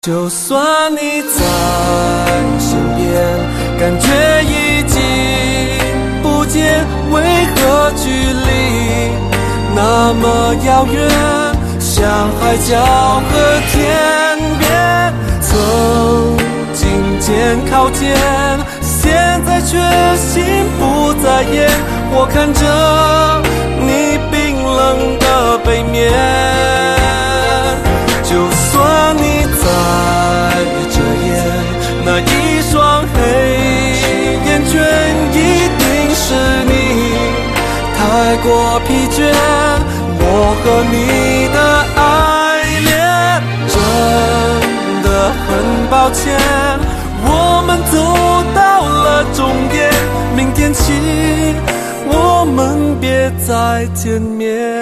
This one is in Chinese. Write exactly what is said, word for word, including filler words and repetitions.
就算你在身边，感觉已经不见，为何距离那么遥远，像海角和天边，曾经渐靠近，现在却心不在焉。我看着你冰冷的背面，就算你在这夜，那一双黑眼圈一定是你太过疲倦。我和你的爱恋，真的很抱歉，我们走到了终点，明天起我们别再见面。